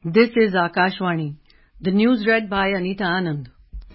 This is Akashvani. The news read by Anita Anand.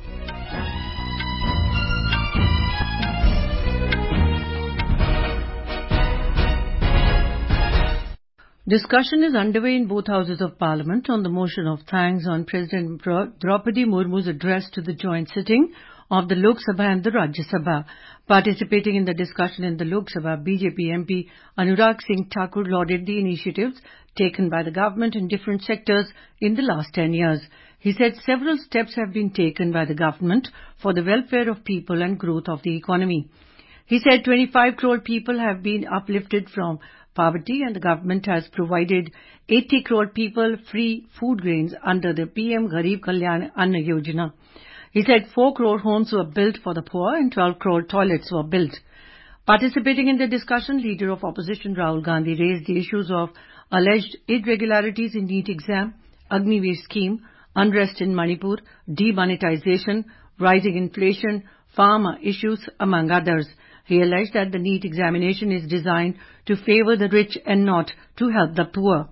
Discussion is underway in both houses of parliament on the motion of thanks on President Draupadi Murmu's address to the joint sitting of the Lok Sabha and the Rajya Sabha. Participating in the discussion in the Lok Sabha, BJP MP Anurag Singh Thakur lauded the initiatives taken by the government in different sectors in the last 10 years. He said several steps have been taken by the government for the welfare of people and growth of the economy. He said 25 crore people have been uplifted from poverty and the government has provided 80 crore people free food grains under the PM Garib Kalyan Anna Yojana. He said 4 crore homes were built for the poor and 12 crore toilets were built. Participating in the discussion, Leader of Opposition Rahul Gandhi raised the issues of alleged irregularities in NEET exam, Agniveer scheme, unrest in Manipur, demonetization, rising inflation, farmer issues, among others. He alleged that the NEET examination is designed to favor the rich and not to help the poor.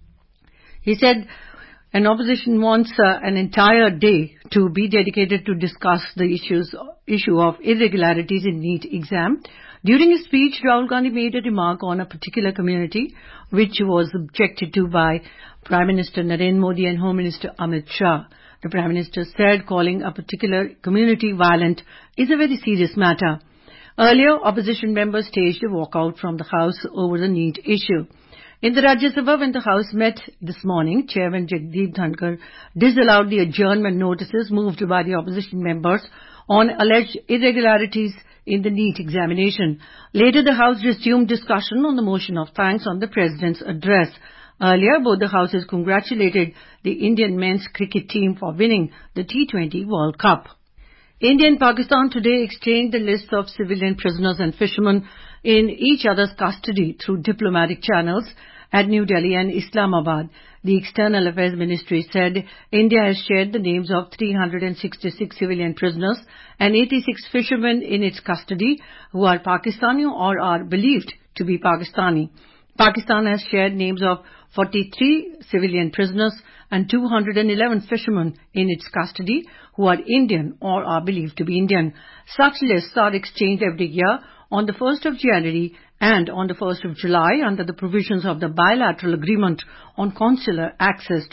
He said an opposition wants an entire day to be dedicated to discuss the issue of irregularities in NEET exam. During his speech, Rahul Gandhi made a remark on a particular community which was objected to by Prime Minister Narendra Modi and Home Minister Amit Shah. The Prime Minister said calling a particular community violent is a very serious matter. Earlier, opposition members staged a walkout from the House over the NEET issue. In the Rajya Sabha, when the House met this morning, Chairman Jagdeep Dhankar disallowed the adjournment notices moved by the opposition members on alleged irregularities in the NEET examination. Later, the House resumed discussion on the motion of thanks on the President's address. Earlier, both the Houses congratulated the Indian men's cricket team for winning the T20 World Cup. India and Pakistan today exchanged the lists of civilian prisoners and fishermen in each other's custody through diplomatic channels at New Delhi and Islamabad. The External Affairs Ministry said India has shared the names of 366 civilian prisoners and 86 fishermen in its custody who are Pakistani or are believed to be Pakistani. Pakistan has shared names of 43 civilian prisoners and 211 fishermen in its custody who are Indian or are believed to be Indian. Such lists are exchanged every year on the 1st of January and on the 1st of July under the provisions of the Bilateral Agreement on Consular Access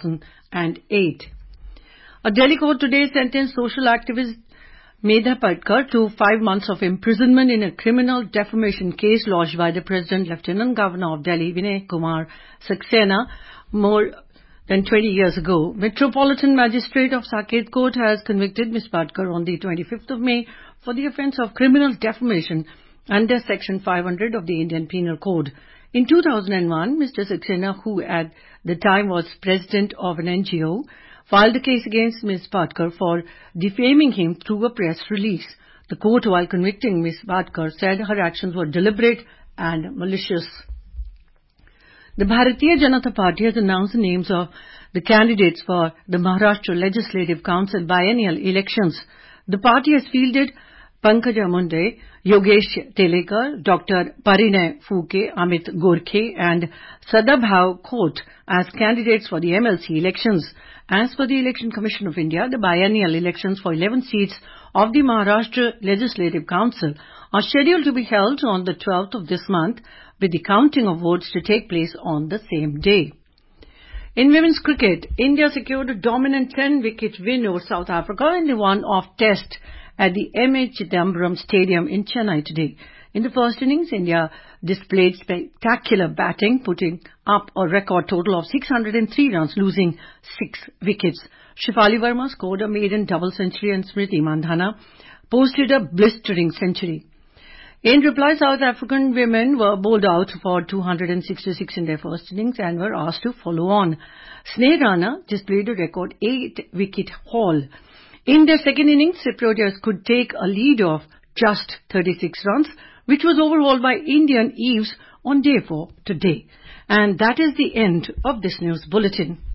2008. A Delhi court today sentenced social activist Medha Patkar to 5 months of imprisonment in a criminal defamation case lodged by the President Lieutenant Governor of Delhi, Vinay Kumar Saxena, more than 20 years ago. Metropolitan Magistrate of Saket Court has convicted Ms. Patkar on the 25th of May for the offence of criminal defamation under Section 500 of the Indian Penal Code. In 2001, Mr. Saxena, who at the time was president of an NGO, filed a case against Ms. Patkar for defaming him through a press release. The court, while convicting Ms. Patkar, said her actions were deliberate and malicious. The Bharatiya Janata Party has announced the names of the candidates for the Maharashtra Legislative Council biennial elections. The party has fielded Pankaja Munde, Yogesh Telekar, Dr. Parinay Phuke, Amit Gorkhe and Sadabhav Khote as candidates for the MLC elections. As per the Election Commission of India, the biennial elections for 11 seats of the Maharashtra Legislative Council are scheduled to be held on the 12th of this month, with the counting of votes to take place on the same day. In women's cricket, India secured a dominant 10-wicket win over South Africa in the one-off test at the M.A. Chidambaram Stadium in Chennai today. In the first innings, India displayed spectacular batting, putting up a record total of 603 runs, losing 6 wickets. Shefali Verma scored a maiden double century and Smriti Mandhana posted a blistering century. In reply, South African women were bowled out for 266 in their first innings and were asked to follow on. Sneh Rana displayed a record 8-wicket haul. In their second innings, Cypriots could take a lead of just 36 runs, which was overhauled by Indian Eves on day 4 today. And that is the end of this news bulletin.